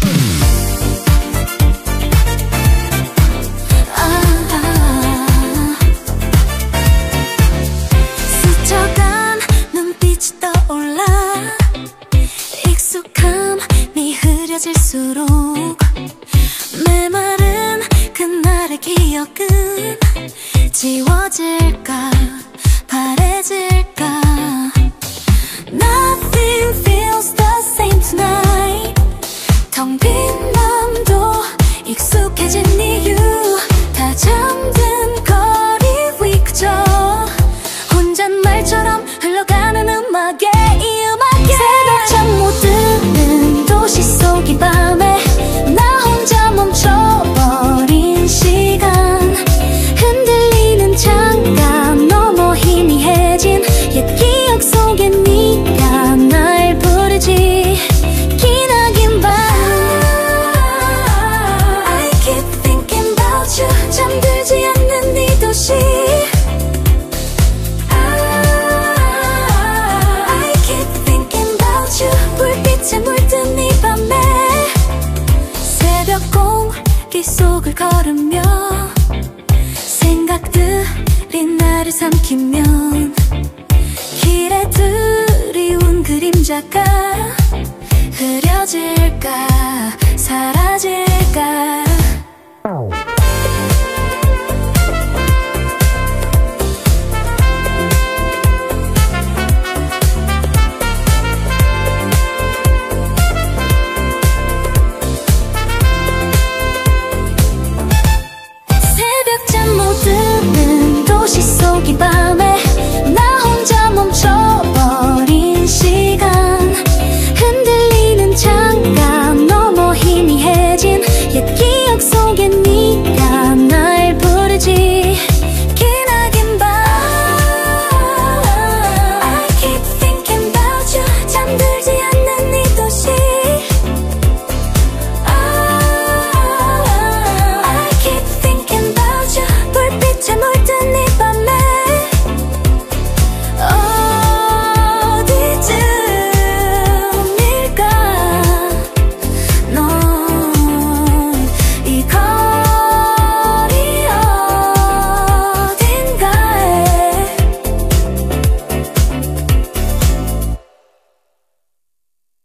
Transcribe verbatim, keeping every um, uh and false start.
스쳐간 눈빛이 떠올라 익숙함이 흐려질수록 메마른 그날의 기억은 지워질까 바래질까. Nothing feels the same tonight. 텅 빈 맘도 익숙해진 이유. 다 잠든 거리 위 그저 혼잣말처럼 흘러가는 음악에 이 음악에 새벽 잠 못 드는 도시 속 이 밤에 나 혼자 멈춰버린 시간. 흔들리는 창가 너머 희미해진 옛 기억 속에 네가 날 부르지. 기나긴 밤 I keep thinking about you. 잠들지 않는 이 도시 I keep thinking about you. 불빛에 물든 이 밤에 새벽 공기 속을 걸으며 생각들이 나를 삼키면 길에 드리운 그림자가 흐려질